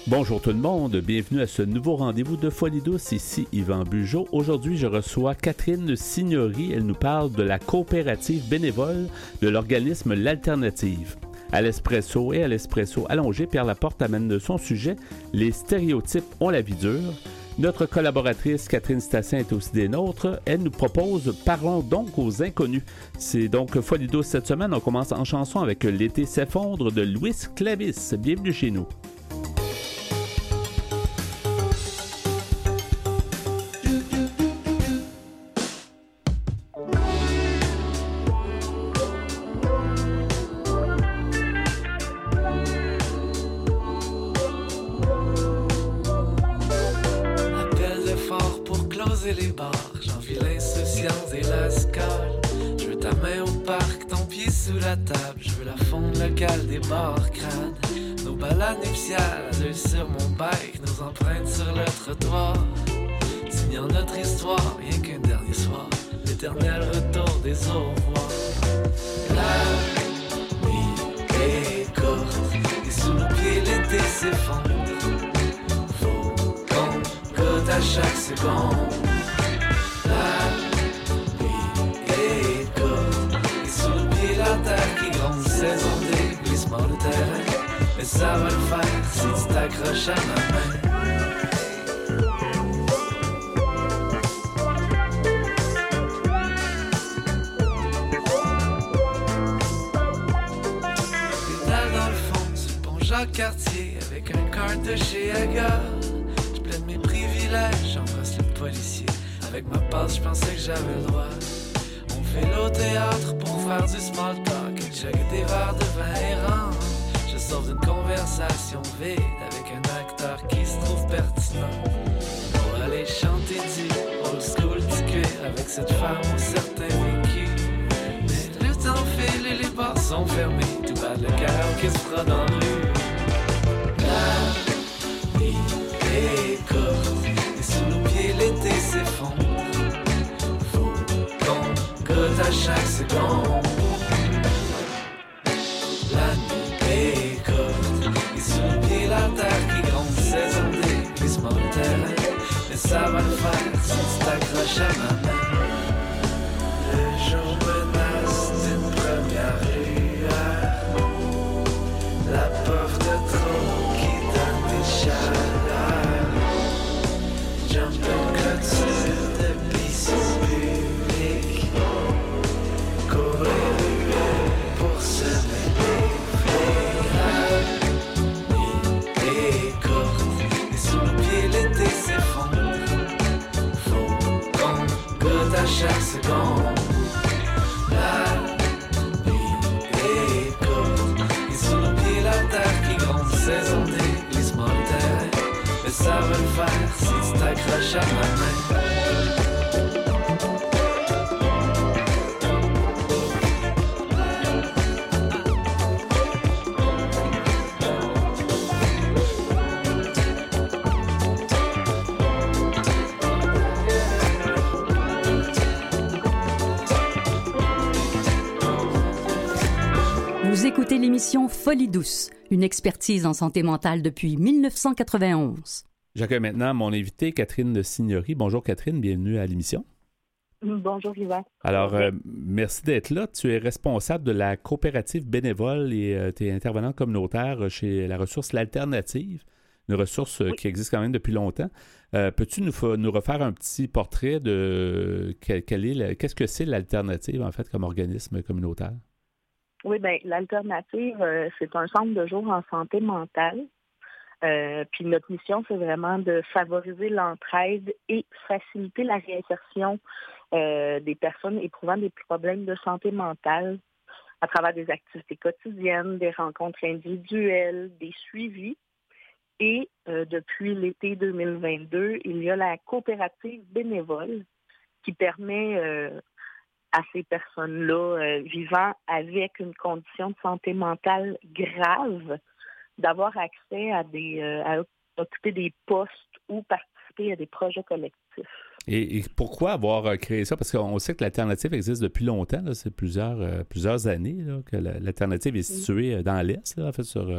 Bonjour tout le monde, bienvenue à ce nouveau rendez-vous de Folie douce, ici Yvan Bugeaud. Aujourd'hui, je reçois Catherine Signori. Elle nous parle de la coopérative bénévole de l'organisme L'Alternative. À l'espresso et à l'espresso allongé, Pierre Laporte amène de son sujet « Les stéréotypes ont la vie dure ». Notre collaboratrice Catherine Stassin est aussi des nôtres. Elle nous propose « Parlons donc aux inconnus ». C'est donc Folie douce cette semaine. On commence en chanson avec « L'été s'effondre » de Louis Clavis. Bienvenue chez nous. Les bars, j'envie l'insouciance et la scale. Je veux ta main au parc, ton pied sous la table. Je veux la fonte locale des bars crades. Nos balades nuptiales, à deux sur mon bike. Nos empreintes sur le trottoir. Signant notre histoire, rien qu'un dernier soir. L'éternel retour des au revoir. La nuit est courte et sous nos pieds l'été s'effondre. Faut qu'on goûte à chaque seconde. Saison des glissements de terrain. Mais ça va le faire si tu t'accroches à ma main. Pédale dans le fond sur le pont Jacques-Cartier avec un cart de chez Aga. Je plaide mes privilèges, j'embrasse le policier. Avec ma passe, je pensais que j'avais le droit. On fait l'au-théâtre pour faire du small talk. J'ai des verres de vin errant. Je sors d'une conversation vide avec un acteur qui se trouve pertinent. Pour aller chanter du old school du cuir avec cette femme au certain vécu. Mais le temps file et les bars sont fermés. Tout bat le cœur qui se fera dans le rue. La nuit est courte et sous nos pieds l'été s'effondre. Faut qu'on goûte à chaque seconde. La terre qui gronde, saison des glissements de terrain. Mais ça va le faire si tu t'accroches à ma main. Le jour menace d'une première lueur. La porte de trop qui donne des chaleurs. Jump and clôture de piscine publique. Courir ruelle pour semer des fleurs. L'été s'effondre. Faut qu'on goûte à chaque seconde. La nuit est courte et sous nos pieds la terre qui gronde. Saison des glissements de terrain. Mais ça va le faire si tu t'accroches à ma main. Vous écoutez l'émission Folie douce, une expertise en santé mentale depuis 1991. J'accueille maintenant mon invité, Catherine Signori. Bonjour Catherine, bienvenue à l'émission. Bonjour Yvan. Alors, merci d'être là. Tu es responsable de la coopérative bénévole et tu es intervenante communautaire chez la ressource L'Alternative, une ressource qui existe quand même depuis longtemps. Peux-tu nous refaire un petit portrait de qu'est-ce que c'est l'Alternative, en fait, comme organisme communautaire? Oui, bien, l'Alternative, c'est un centre de jour en santé mentale. Puis notre mission, c'est vraiment de favoriser l'entraide et faciliter la réinsertion des personnes éprouvant des problèmes de santé mentale à travers des activités quotidiennes, des rencontres individuelles, des suivis. Et depuis l'été 2022, il y a la coopérative bénévole qui permet à ces personnes-là vivant avec une condition de santé mentale grave d'avoir accès à occuper des postes ou participer à des projets collectifs. Et pourquoi avoir créé ça? Parce qu'on sait que l'Alternative existe depuis longtemps. Là. C'est plusieurs années là, que l'Alternative est située dans l'Est, là, en fait,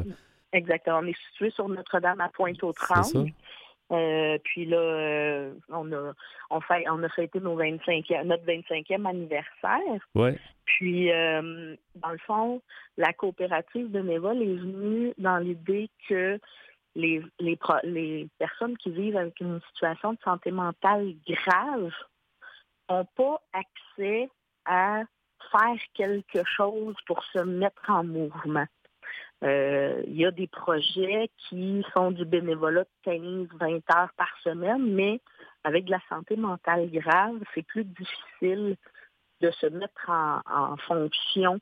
Exactement. On est situé sur Notre-Dame à Pointe-aux-Trembles. C'est ça? Puis là, on a fêté notre 25e anniversaire. Oui. Puis, dans le fond, la coopérative bénévole est venue dans l'idée que les personnes qui vivent avec une situation de santé mentale grave n'ont pas accès à faire quelque chose pour se mettre en mouvement. Il y a des projets qui sont du bénévolat de 15-20 heures par semaine, mais avec de la santé mentale grave, c'est plus difficile de se mettre en fonction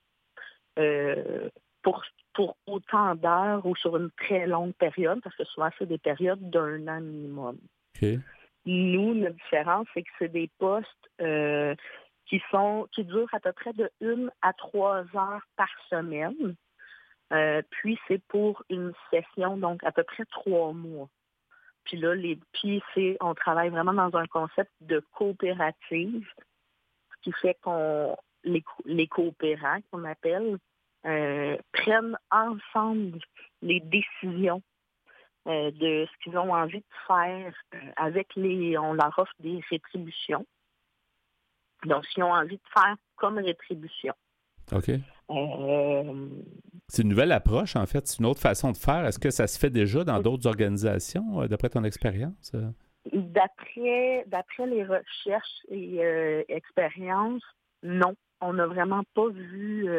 pour autant d'heures ou sur une très longue période, parce que souvent, c'est des périodes d'1 an minimum. OK. Nous, notre différence, c'est que c'est des postes qui durent à peu près de 1 à 3 heures par semaine. Puis c'est pour une session, donc à peu près 3 mois. Puis là, on travaille vraiment dans un concept de coopérative, ce qui fait qu'on les coopérants qu'on appelle prennent ensemble les décisions de ce qu'ils ont envie de faire on leur offre des rétributions. Donc, ce qu'ils ont envie de faire comme rétribution. OK. C'est une nouvelle approche, en fait. C'est une autre façon de faire. Est-ce que ça se fait déjà dans d'autres organisations, d'après ton expérience? D'après les recherches et expériences, non. On n'a vraiment pas vu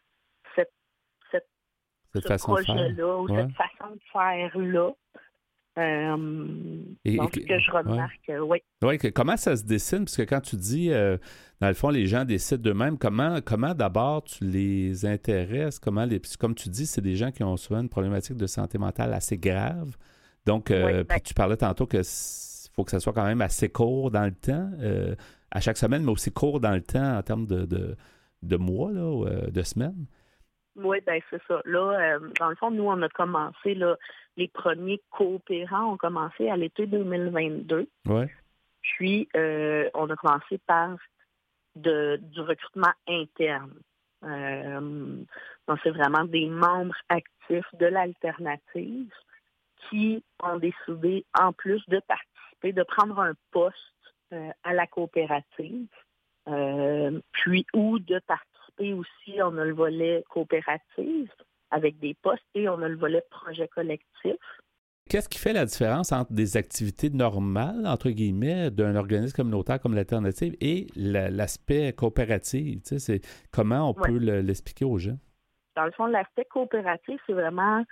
ce projet-là ou cette façon de faire-là. Donc, ce que je remarque, oui. Oui, comment ça se dessine? Parce que quand tu dis, dans le fond, les gens décident d'eux-mêmes, comment d'abord tu les intéresses? Comme tu dis, c'est des gens qui ont souvent une problématique de santé mentale assez grave. Donc, puis tu parlais tantôt que faut que ça soit quand même assez court dans le temps, à chaque semaine, mais aussi court dans le temps en termes de mois, là, ou, de semaines. Oui, bien, c'est ça. Là, dans le fond, nous, on a commencé, là, les premiers coopérants ont commencé à l'été 2022. Oui. Puis, on a commencé par du recrutement interne. Donc, c'est vraiment des membres actifs de l'alternative qui ont décidé, en plus de participer, de prendre un poste à la coopérative, puis ou de participer aussi, on a le volet coopérative avec des postes et on a le volet projet collectif. Qu'est-ce qui fait la différence entre des activités normales, entre guillemets, d'un organisme communautaire comme l'Alternative et l'aspect coopératif? Tu sais, c'est comment on peut l'expliquer aux gens? Dans le fond, l'aspect coopératif, c'est vraiment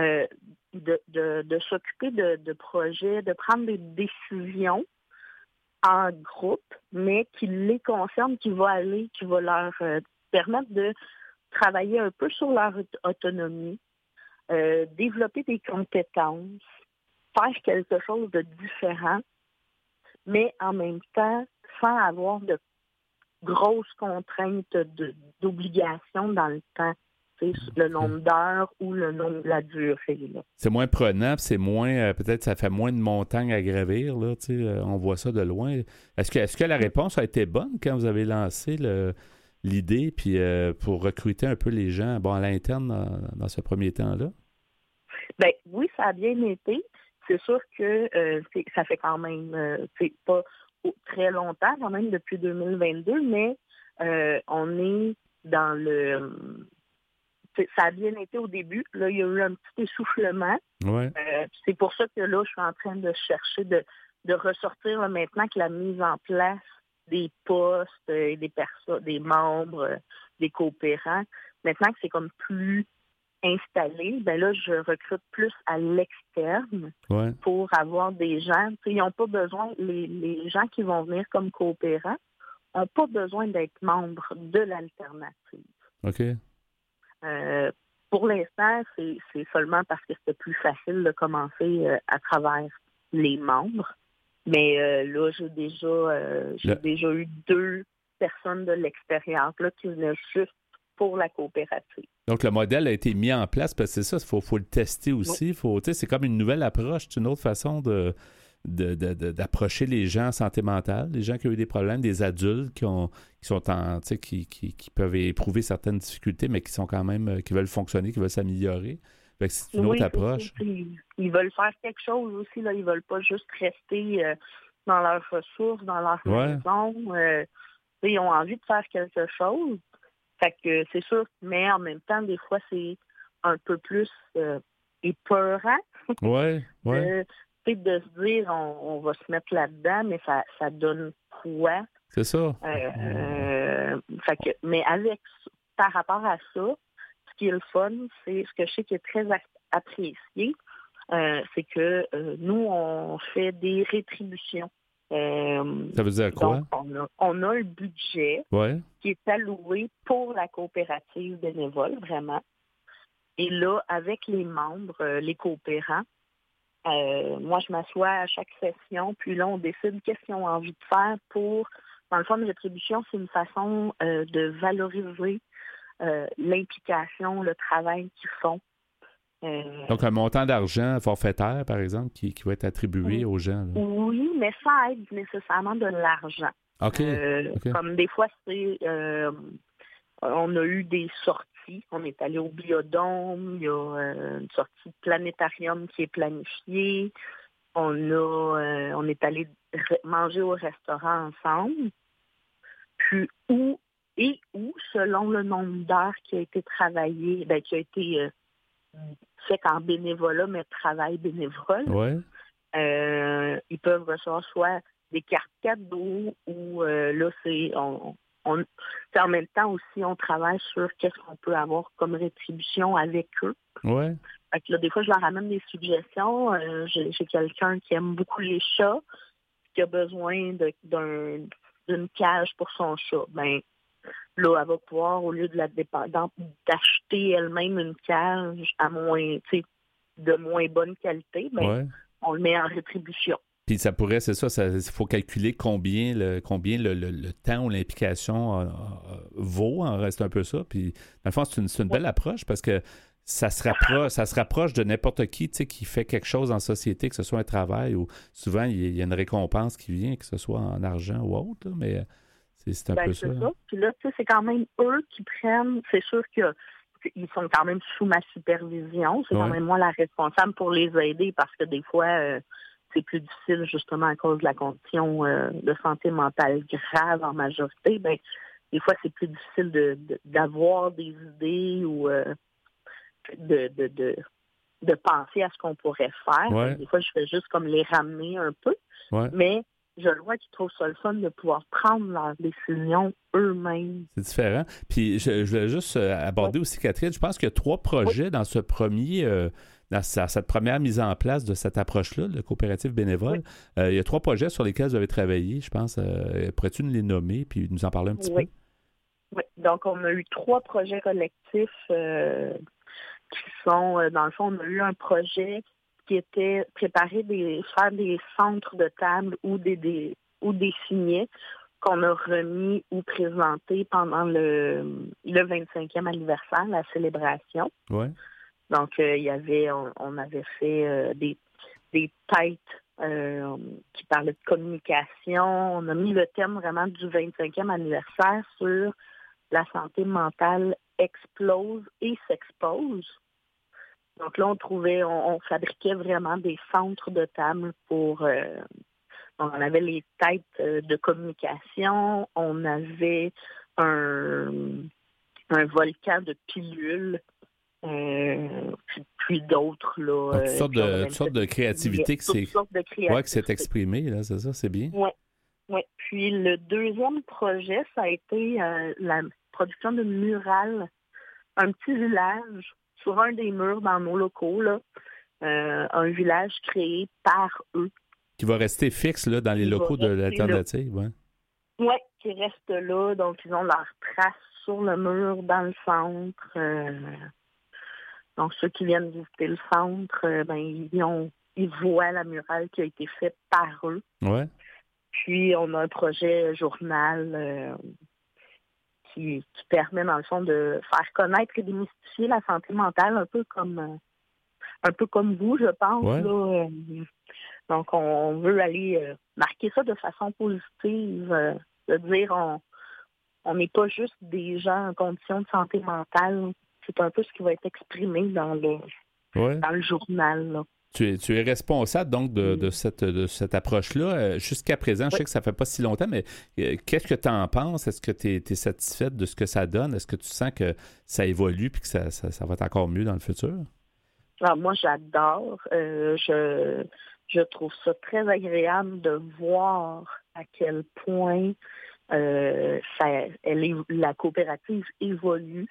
de s'occuper de projets, de prendre des décisions en groupe, mais qui les concernent, qui va leur permettre de travailler un peu sur leur autonomie, développer des compétences, faire quelque chose de différent, mais en même temps, sans avoir de grosses contraintes d'obligation dans le temps. Le nombre d'heures ou le nombre de la durée. Là. C'est moins prenant, c'est moins, peut-être ça fait moins de montagnes à gravir, là, on voit ça de loin. Est-ce que la réponse a été bonne quand vous avez lancé l'idée puis pour recruter un peu les gens à l'interne dans ce premier temps-là? Bien, oui, ça a bien été. C'est sûr que ça fait quand même, pas très longtemps, quand même depuis 2022, mais on est dans le... Ça a bien été au début. Là, il y a eu un petit essoufflement. Ouais. C'est pour ça que là, je suis en train de chercher de ressortir là, maintenant que la mise en place des postes, des membres, des coopérants, maintenant que c'est comme plus installé, ben là, je recrute plus à l'externe pour avoir des gens. Ils n'ont pas besoin, les gens qui vont venir comme coopérants n'ont pas besoin d'être membres de l'alternative. OK. Pour l'instant, c'est seulement parce que c'était plus facile de commencer à travers les membres. Mais là, j'ai déjà eu 2 personnes de l'extérieur là, qui venaient juste pour la coopérative. Donc, le modèle a été mis en place, parce que c'est ça, il faut le tester aussi. C'est comme une nouvelle approche, c'est une autre façon d'approcher les gens en santé mentale, les gens qui ont eu des problèmes, des adultes qui peuvent éprouver certaines difficultés, mais qui sont quand même, qui veulent fonctionner, qui veulent s'améliorer. Fait que c'est une autre approche. Ils veulent faire quelque chose aussi, là. Ils veulent pas juste rester dans leurs ressources, dans leur maison. Ils ont envie de faire quelque chose. Fait que c'est sûr, mais en même temps, des fois, c'est un peu plus épeurant. Ouais. De se dire on va se mettre là-dedans, mais ça donne quoi? C'est ça. Mais par rapport à ça, ce qui est le fun, c'est ce que je sais qui est très apprécié, c'est que nous, on fait des rétributions. Ça veut dire quoi? Donc, on a un budget qui est alloué pour la coopérative bénévole, vraiment. Et là, avec les membres, les coopérants, moi, je m'assois à chaque session, puis là, on décide qu'est-ce qu'ils ont envie de faire pour... Dans le fond, une rétribution, c'est une façon de valoriser l'implication, le travail qu'ils font. Donc, un montant d'argent forfaitaire, par exemple, qui va être attribué aux gens. Là. Oui, mais sans être nécessairement de l'argent. OK. Comme des fois, on a eu des sorties. On est allé au Biodôme. Il y a une sortie de planétarium qui est planifiée. On est allé manger au restaurant ensemble. Puis où, selon le nombre d'heures qui a été travaillé, qui a été fait en bénévolat, mais travail bénévole, ils peuvent recevoir soit des cartes cadeaux ou là, c'est en même temps aussi, on travaille sur qu'est-ce qu'on peut avoir comme rétribution avec eux. Ouais. Fait que là, des fois, je leur amène des suggestions. J'ai quelqu'un qui aime beaucoup les chats, qui a besoin d'une cage pour son chat. Ben, là, elle va pouvoir, au lieu de d'acheter elle-même une cage à de moins bonne qualité, on le met en rétribution. Puis ça pourrait, c'est ça, il faut calculer combien le temps ou l'implication vaut, en reste un peu ça. Puis, dans le fond, c'est une belle approche parce que ça se rapproche de n'importe qui, tu sais, qui fait quelque chose en société, que ce soit un travail ou souvent, il y a une récompense qui vient, que ce soit en argent ou autre, là, mais c'est un peu ça. C'est ça. Puis là, tu sais, c'est quand même eux qui prennent, c'est sûr qu'ils sont quand même sous ma supervision. C'est quand même moi la responsable pour les aider parce que des fois... c'est plus difficile justement à cause de la condition de santé mentale grave en majorité. Ben, des fois, c'est plus difficile d'avoir des idées ou de penser à ce qu'on pourrait faire. Ouais. Des fois, je fais juste comme les ramener un peu. Ouais. Mais je vois qu'ils trouvent ça le fun de pouvoir prendre leurs décisions eux-mêmes. C'est différent. Puis, je voulais juste aborder aussi, Catherine, je pense qu'il y a 3 projets dans ce premier... dans cette première mise en place de cette approche-là, de coopérative bénévole. Il y a 3 projets sur lesquels vous avez travaillé, je pense. Pourrais-tu nous les nommer puis nous en parler un petit peu? Oui. Donc, on a eu 3 projets collectifs qui sont, dans le fond, on a eu un projet qui était faire des centres de table ou des signets qu'on a remis ou présentés pendant le 25e anniversaire, la célébration. Oui. Donc, on avait fait des têtes qui parlaient de communication. On a mis le thème vraiment du 25e anniversaire sur la santé mentale explose et s'expose. Donc là, on fabriquait vraiment des centres de table pour... on avait les têtes de communication, on avait un volcan de pilules, puis d'autres, là. Donc, toutes sortes de créativité qui s'est exprimée, là, c'est ça, c'est bien. Oui. Puis le deuxième projet, ça a été la production d'une murale, un petit village sur un des murs dans nos locaux, là, un village créé par eux. Qui va rester fixe là, dans les locaux de l'alternative, oui. Oui, qui reste là. Donc, ils ont leur trace sur le mur dans le centre. Donc, ceux qui viennent visiter le centre, ils voient la murale qui a été faite par eux. Ouais. Puis, on a un projet journal qui permet, dans le fond, de faire connaître et démystifier la santé mentale, un peu comme vous, je pense. Ouais. Là. Donc, on veut aller marquer ça de façon positive, de dire on n'est pas juste des gens en condition de santé mentale. C'est un peu ce qui va être exprimé dans dans le journal, là. Tu es responsable donc de cette approche-là. Jusqu'à présent, je sais que ça fait pas si longtemps, mais qu'est-ce que tu en penses? Est-ce que tu es satisfaite de ce que ça donne? Est-ce que tu sens que ça évolue et que ça va être encore mieux dans le futur? Alors, moi, j'adore. Je trouve ça très agréable de voir à quel point la coopérative évolue.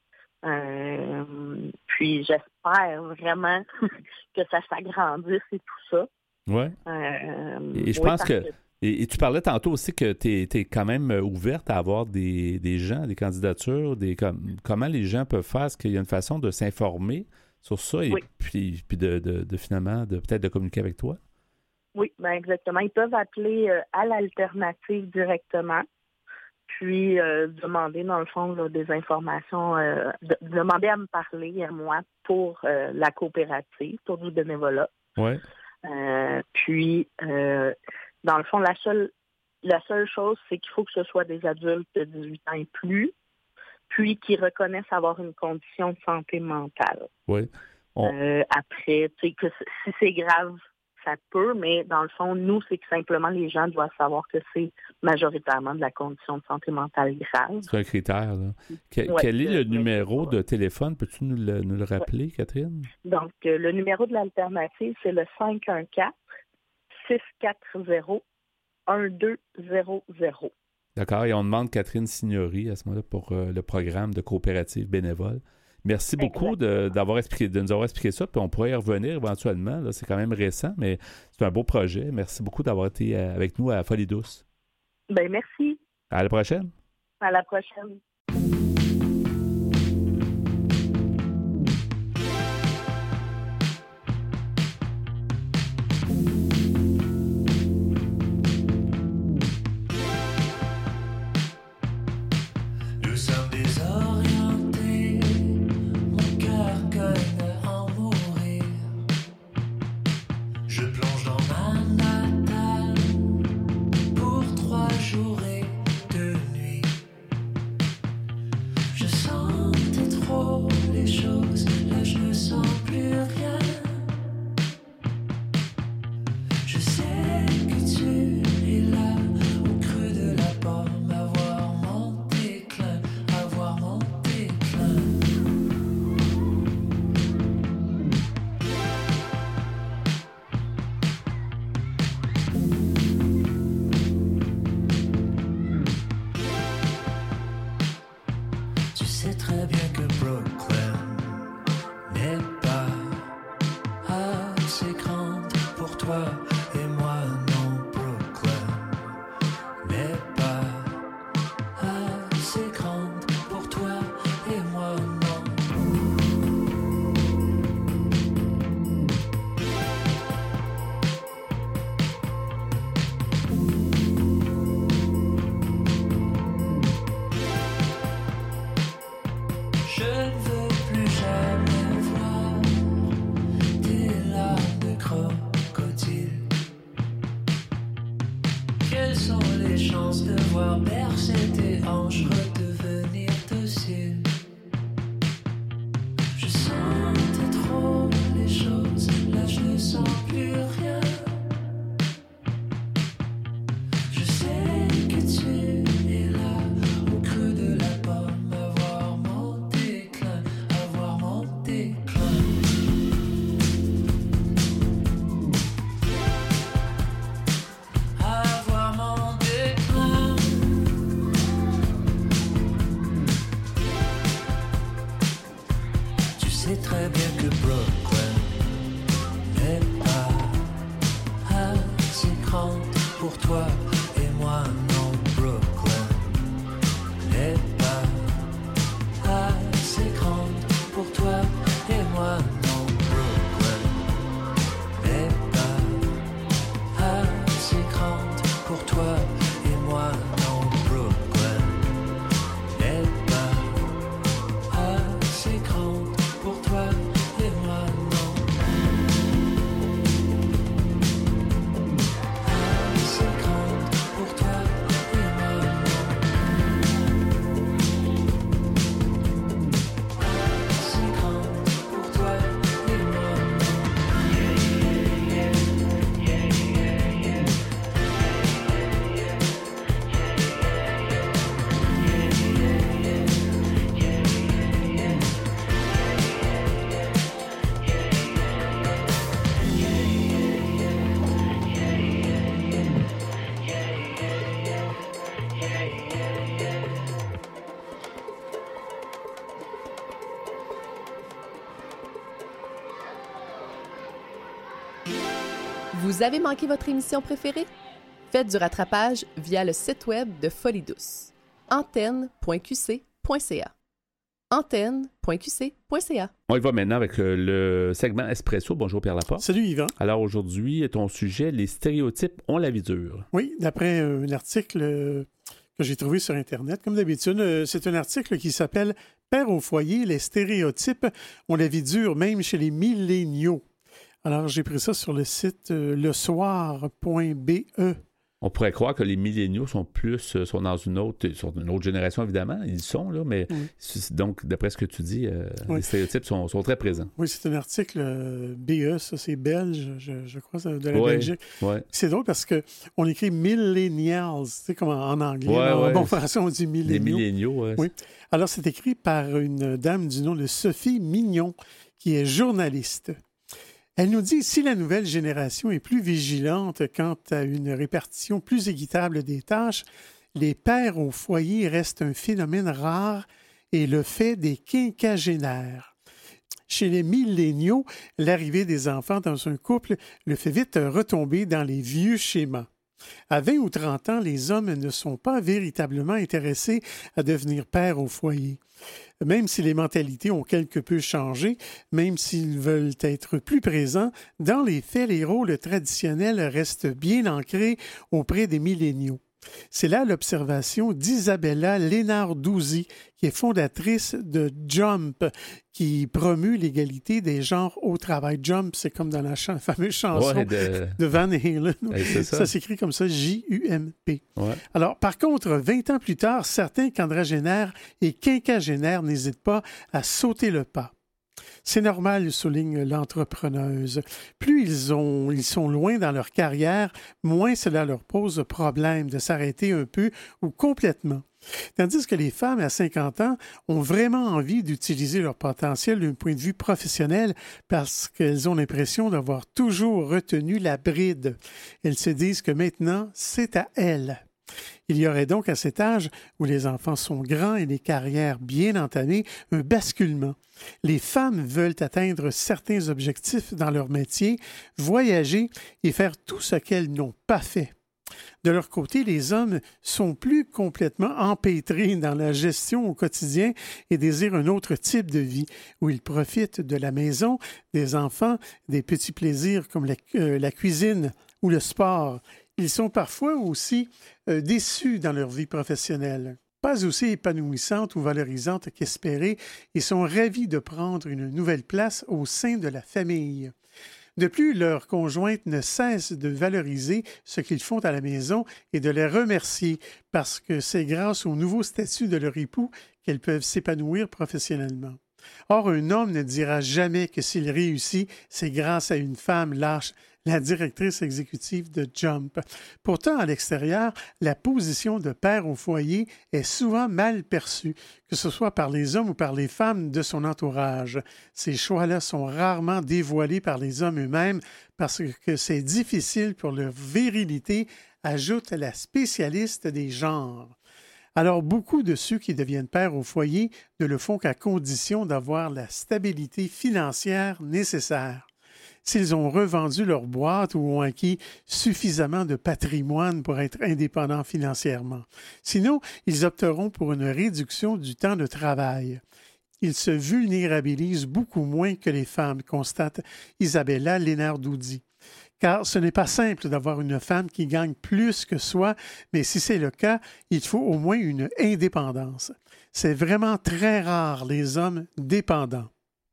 Puis j'espère vraiment que ça s'agrandisse et tout ça. Oui. Et je pense que... Et tu parlais tantôt aussi que tu es quand même ouverte à avoir des gens, des candidatures, comment les gens peuvent faire? Est-ce qu'il y a une façon de s'informer sur ça et puis de finalement peut-être de communiquer avec toi? Oui, bien exactement. Ils peuvent appeler à l'alternative directement. Puis demander, dans le fond, là, des informations, demander à me parler, à moi, pour la coopérative, pour du bénévolat. Oui. Puis, dans le fond, la seule chose, c'est qu'il faut que ce soit des adultes de 18 ans et plus, puis qui reconnaissent avoir une condition de santé mentale. Oui. Après, tu sais, que si c'est grave, ça peut, mais dans le fond, nous, c'est que simplement les gens doivent savoir que c'est majoritairement de la condition de santé mentale grave. C'est un critère, là. Quel est le numéro de téléphone? Peux-tu nous le rappeler, Catherine? Donc, le numéro de l'alternative, c'est le 514-640-1200. D'accord, et on demande Catherine Signori à ce moment-là pour le programme de coopérative bénévole. Merci beaucoup de nous avoir expliqué ça, puis on pourrait y revenir éventuellement. Là, c'est quand même récent, mais c'est un beau projet. Merci beaucoup d'avoir été avec nous à Folie Douce. Bien, merci. À la prochaine. À la prochaine. Nous sommes désorientés, mon cœur cogne en mourir. Je plonge dans Manhattan pour 3 jours et 2 nuits. Je sentais trop les choses, là je ne sens plus rien. Je sais que tu es là, au creux de la pomme, à voir mon déclin, à voir mon déclin. Tu sais très bien que Brooklyn n'est pas assez grande pour toi et moi, non. Brooklyn n'est pas assez grande pour toi et moi, non. Je ne veux plus jamais voir tes larmes de crocodile. Quelles sont les chances de voir bercer tes hanches redevenir dociles? Je sentais trop les choses, là je ne sens plus rien. Je sais que tu es là, au creux de la pomme, à voir mon déclin, à voir mon déclin. À voir mon déclin. Tu sais très bien que Brooklyn n'est pas assez grande pour toi et moi, non. Brooklyn n'est pas assez grande pour toi et moi, non. Brooklyn n'est pas assez grande pour toi et moi, non. Brooklyn n'est pas assez grande pour toi et moi, non. Assez grande Vous avez manqué votre émission préférée? Faites du rattrapage via le site web de Folie Douce. antenne.qc.ca antenne.qc.ca. On y va maintenant avec le segment Espresso. Bonjour Pierre Laporte. Salut Yvan. Alors aujourd'hui, ton sujet, les stéréotypes ont la vie dure. Oui, d'après un article que j'ai trouvé sur Internet, comme d'habitude, c'est un article qui s'appelle « Père au foyer, les stéréotypes ont la vie dure, même chez les milléniaux ». Alors, j'ai pris ça sur le site lesoir.be. On pourrait croire que les milléniaux sont dans une autre génération, évidemment. Ils sont, là, mais donc, d'après ce que tu dis, les stéréotypes sont très présents. Oui, c'est un article BE, ça, c'est belge, je crois, de la Belgique. Ouais. C'est drôle parce qu'on écrit millennials, tu sais, comme en anglais. En bon français, on dit milléniaux. Les milléniaux, oui. Alors, c'est écrit par une dame du nom de Sophie Mignon, qui est journaliste. Elle nous dit, si la nouvelle génération est plus vigilante quant à une répartition plus équitable des tâches, les pères au foyer restent un phénomène rare et le fait des quinquagénaires. Chez les milléniaux, l'arrivée des enfants dans un couple le fait vite retomber dans les vieux schémas. À 20 ou 30 ans, les hommes ne sont pas véritablement intéressés à devenir pères au foyer. Même si les mentalités ont quelque peu changé, même s'ils veulent être plus présents, dans les faits, les rôles traditionnels restent bien ancrés auprès des milléniaux. C'est là l'observation d'Isabella Lenarduzzi, qui est fondatrice de Jump, qui promeut l'égalité des genres au travail. Jump, c'est comme dans la fameuse chanson de Van Halen. Ça s'écrit comme ça, J-U-M-P. Ouais. Alors, par contre, 20 ans plus tard, certains quadragénaires et quinquagénaires n'hésitent pas à sauter le pas. C'est normal, souligne l'entrepreneuse. Plus ils sont loin dans leur carrière, moins cela leur pose problème de s'arrêter un peu ou complètement. Tandis que les femmes à 50 ans ont vraiment envie d'utiliser leur potentiel d'un point de vue professionnel parce qu'elles ont l'impression d'avoir toujours retenu la bride. Elles se disent que maintenant, c'est à elles. Il y aurait donc à cet âge, où les enfants sont grands et les carrières bien entamées, un basculement. Les femmes veulent atteindre certains objectifs dans leur métier, voyager et faire tout ce qu'elles n'ont pas fait. De leur côté, les hommes sont plus complètement empêtrés dans la gestion au quotidien et désirent un autre type de vie, où ils profitent de la maison, des enfants, des petits plaisirs comme la cuisine ou le sport. Ils sont parfois aussi déçus dans leur vie professionnelle, pas aussi épanouissante ou valorisante qu'espérée, et sont ravis de prendre une nouvelle place au sein de la famille. De plus, leurs conjointes ne cessent de valoriser ce qu'ils font à la maison et de les remercier parce que c'est grâce au nouveau statut de leur époux qu'elles peuvent s'épanouir professionnellement. Or, un homme ne dira jamais que s'il réussit, c'est grâce à une femme lâche, la directrice exécutive de Jump. Pourtant, à l'extérieur, la position de père au foyer est souvent mal perçue, que ce soit par les hommes ou par les femmes de son entourage. Ces choix-là sont rarement dévoilés par les hommes eux-mêmes parce que c'est difficile pour leur virilité, ajoute la spécialiste des genres. Alors, beaucoup de ceux qui deviennent pères au foyer ne le font qu'à condition d'avoir la stabilité financière nécessaire. S'ils ont revendu leur boîte ou ont acquis suffisamment de patrimoine pour être indépendants financièrement. Sinon, ils opteront pour une réduction du temps de travail. Ils se vulnérabilisent beaucoup moins que les femmes, constate Isabella Lenarduzzi. Car ce n'est pas simple d'avoir une femme qui gagne plus que soi, mais si c'est le cas, il faut au moins une indépendance. C'est vraiment très rare, les hommes dépendants.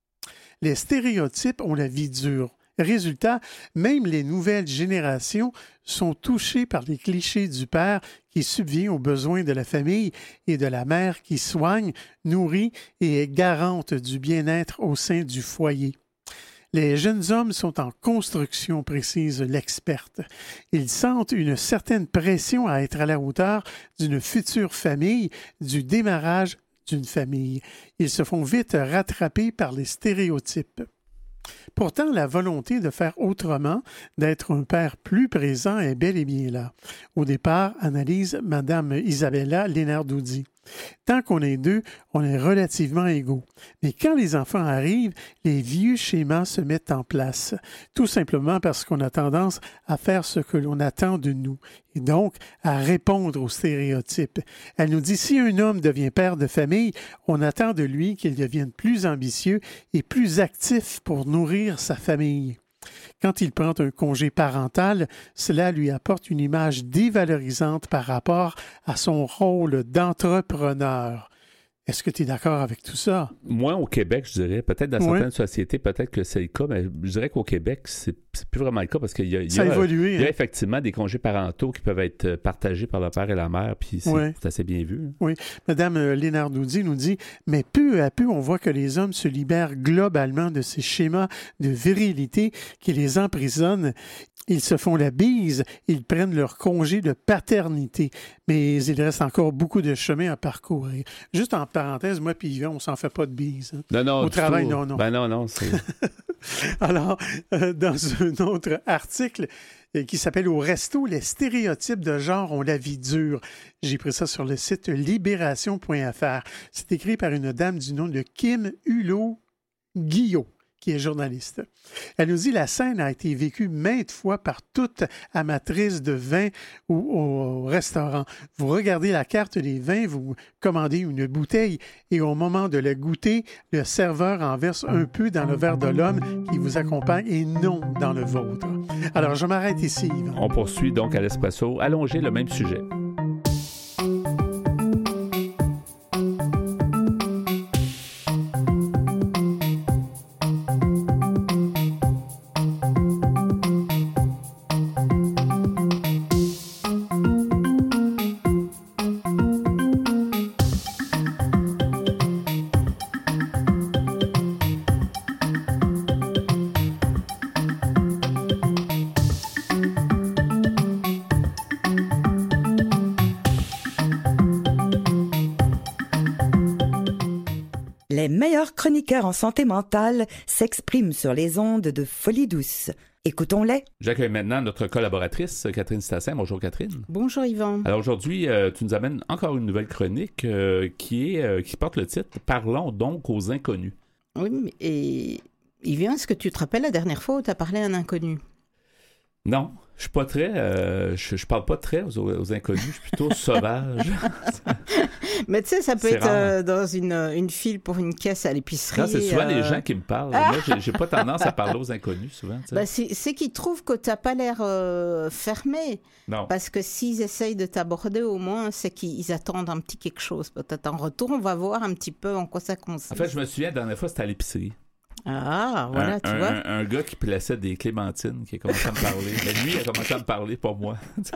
Les stéréotypes ont la vie dure. Résultat, même les nouvelles générations sont touchées par les clichés du père qui subvient aux besoins de la famille et de la mère qui soigne, nourrit et est garante du bien-être au sein du foyer. Les jeunes hommes sont en construction, précise l'experte. Ils sentent une certaine pression à être à la hauteur d'une future famille, du démarrage d'une famille. Ils se font vite rattraper par les stéréotypes. Pourtant, la volonté de faire autrement, d'être un père plus présent est bel et bien là. Au départ, analyse Mme Isabella Lenarduzzi. Tant qu'on est deux, on est relativement égaux. Mais quand les enfants arrivent, les vieux schémas se mettent en place, tout simplement parce qu'on a tendance à faire ce que l'on attend de nous, et donc à répondre aux stéréotypes. Elle nous dit, si un homme devient père de famille, on attend de lui qu'il devienne plus ambitieux et plus actif pour nourrir sa famille. Quand il prend un congé parental, cela lui apporte une image dévalorisante par rapport à son rôle d'entrepreneur. Est-ce que tu es d'accord avec tout ça? Moi, au Québec, je dirais, peut-être dans certaines sociétés, peut-être que c'est le cas, mais je dirais qu'au Québec, c'est plus vraiment le cas parce qu'il y a, ça a évolué, il y a effectivement des congés parentaux qui peuvent être partagés par le père et la mère, puis c'est assez bien vu. Oui. Madame Lénardoudy nous dit, mais peu à peu, on voit que les hommes se libèrent globalement de ces schémas de virilité qui les emprisonnent. Ils se font la bise, ils prennent leur congé de paternité, mais il reste encore beaucoup de chemin à parcourir. Juste en parenthèse, moi puis Yvan, on s'en fait pas de bise. Hein. Non, au travail, non. Ben non, c'est... Alors, dans un autre article qui s'appelle « Au resto, les stéréotypes de genre ont la vie dure », j'ai pris ça sur le site libération.fr. C'est écrit par une dame du nom de Kim Hulot-Guillot, qui est journaliste. Elle nous dit « La scène a été vécue maintes fois par toute amatrice de vin ou au restaurant. Vous regardez la carte des vins, vous commandez une bouteille et au moment de la goûter, le serveur en verse un peu dans le verre de l'homme qui vous accompagne et non dans le vôtre. » Alors, je m'arrête ici, Yvan. On poursuit donc à l'Espresso, allonger le même sujet. Les meilleurs chroniqueurs en santé mentale s'expriment sur les ondes de Folie Douce. Écoutons-les. J'accueille maintenant notre collaboratrice, Catherine Stassin. Bonjour, Catherine. Bonjour, Yvan. Alors aujourd'hui, tu nous amènes encore une nouvelle chronique qui porte le titre « Parlons donc aux inconnus ». Oui, et Yvan, est-ce que tu te rappelles la dernière fois où tu as parlé à un inconnu? Non, je suis pas très... je parle pas très aux inconnus, je suis plutôt sauvage. Mais tu sais, ça peut être dans une file pour une caisse à l'épicerie. Non, c'est souvent les gens qui me parlent. Moi, j'ai pas tendance à parler aux inconnus, souvent. Ben, c'est qu'ils trouvent que tu n'as pas l'air fermé. Non. Parce que s'ils essayent de t'aborder, au moins, c'est qu'ils attendent un petit quelque chose. Peut-être en retour, on va voir un petit peu en quoi ça consiste. En fait, je me souviens, la dernière fois, c'était à l'épicerie. Ah, voilà, tu vois. Un gars qui plaçait des clémentines qui a commencé à me parler. Mais lui, il a commencé à me parler, pas moi.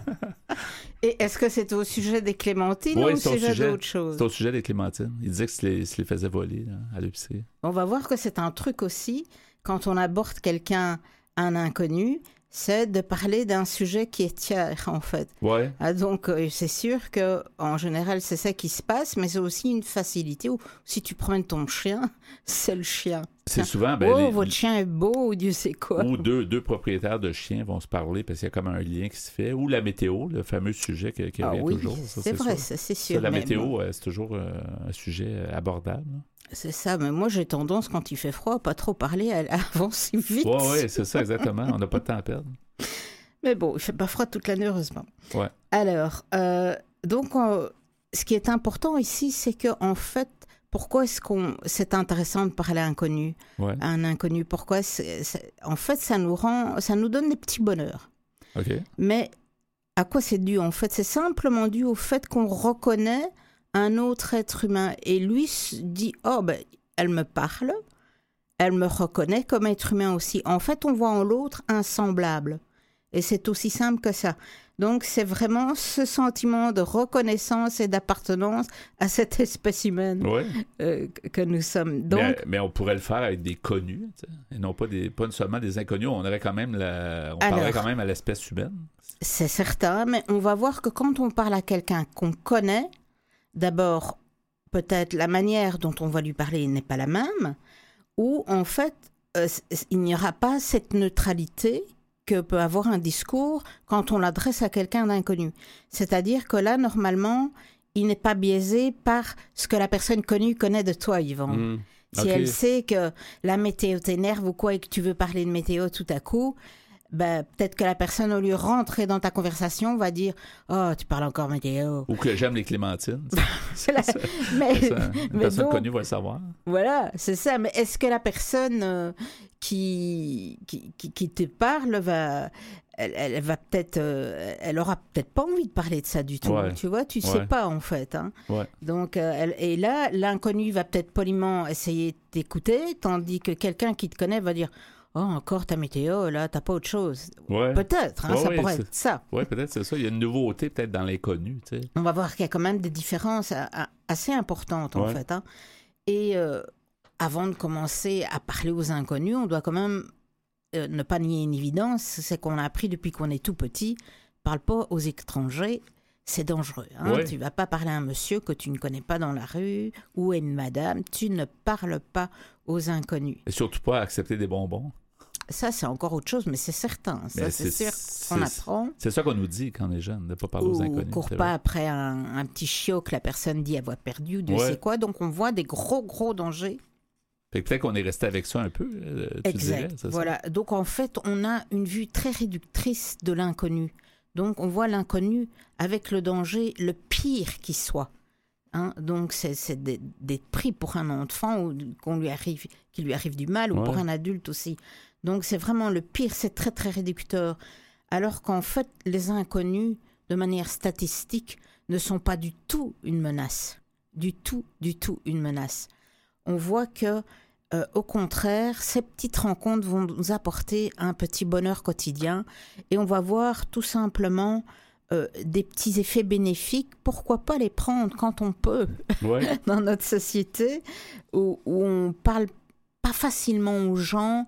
Et est-ce que c'était au sujet des clémentines ou au sujet d'autre chose? C'est au sujet des clémentines. Il disait que se les faisait voler là, à l'épicerie. On va voir que c'est un truc aussi, quand on aborde quelqu'un, un inconnu, c'est de parler d'un sujet qui est tiers, en fait. Ouais. Ah, donc, c'est sûr qu'en général, c'est ça qui se passe, mais c'est aussi une facilité où, si tu prends ton chien, c'est le chien. C'est souvent... votre chien est beau, ou Dieu sait quoi. Ou deux propriétaires de chiens vont se parler parce qu'il y a comme un lien qui se fait. Ou la météo, le fameux sujet qui revient toujours. Ça, c'est vrai, ça, c'est sûr. La météo, c'est toujours un sujet abordable. C'est ça, mais moi j'ai tendance, quand il fait froid, à pas trop parler, à avancer vite. Oui, c'est ça, exactement. On n'a pas de temps à perdre. Mais bon, il fait pas froid toute l'année, heureusement. Ouais. Alors, donc, ce qui est important ici, c'est qu'en fait, pourquoi est-ce c'est intéressant de parler à un inconnu? Pourquoi en fait, ça nous donne des petits bonheurs. OK. Mais à quoi c'est dû, en fait? C'est simplement dû au fait qu'on reconnaît un autre être humain. Et lui dit, elle me parle, elle me reconnaît comme être humain aussi. En fait, on voit en l'autre un semblable. Et c'est aussi simple que ça. Donc, c'est vraiment ce sentiment de reconnaissance et d'appartenance à cette espèce humaine que nous sommes. Donc, mais on pourrait le faire avec des connus, et non pas seulement des inconnus. On aurait quand même parlerait quand même à l'espèce humaine. C'est certain, mais on va voir que quand on parle à quelqu'un qu'on connaît, d'abord, peut-être la manière dont on va lui parler n'est pas la même, ou en fait, il n'y aura pas cette neutralité que peut avoir un discours quand on l'adresse à quelqu'un d'inconnu. C'est-à-dire que là, normalement, il n'est pas biaisé par ce que la personne connue connaît de toi, Yvan. Si elle sait que la météo t'énerve ou quoi et que tu veux parler de météo tout à coup, peut-être que la personne, au lieu de rentrer dans ta conversation, va dire « Oh, tu parles encore météo. » Ou que j'aime les clémentines. mais une personne connue va le savoir. Voilà, c'est ça. Mais est-ce que la personne qui te parle elle va peut-être, elle aura peut-être pas envie de parler de ça du tout. Ouais. Tu vois, tu sais pas en fait. Hein. Ouais. Donc, et là, l'inconnu va peut-être poliment essayer de t'écouter, tandis que quelqu'un qui te connaît va dire « Oh, encore ta météo, là, t'as pas autre chose. » Peut-être, ça pourrait être ça. Oui, peut-être c'est ça. Il y a une nouveauté peut-être dans l'inconnu. Tu sais. On va voir qu'il y a quand même des différences assez importantes en fait. Hein. Et avant de commencer à parler aux inconnus, on doit quand même ne pas nier une évidence, c'est qu'on a appris depuis qu'on est tout petit, parle pas aux étrangers, c'est dangereux. Hein? Tu vas pas parler à un monsieur que tu ne connais pas dans la rue ou à une madame, tu ne parles pas aux inconnus. Et surtout pas accepter des bonbons. Ça, c'est encore autre chose, mais c'est certain. Ça, c'est sûr qu'on apprend. C'est ça qu'on nous dit quand on est jeune, de ne pas parler aux inconnus. On ne court pas après un petit chiot que la personne dit avoir perdu ou Dieu sait quoi. Donc, on voit des gros dangers. Peut-être qu'on est resté avec ça un peu, tu dirais. C'est voilà. Ça? Donc, en fait, on a une vue très réductrice de l'inconnu. Donc, on voit l'inconnu avec le danger le pire qui soit. Hein? Donc, c'est d'être pris pour un enfant ou qu'il lui arrive du mal ou pour un adulte aussi. Donc, c'est vraiment le pire, c'est très, très réducteur. Alors qu'en fait, les inconnus, de manière statistique, ne sont pas du tout une menace. Du tout une menace. On voit que au contraire, ces petites rencontres vont nous apporter un petit bonheur quotidien et on va voir tout simplement des petits effets bénéfiques. Pourquoi pas les prendre quand on peut dans notre société où on parle pas facilement aux gens,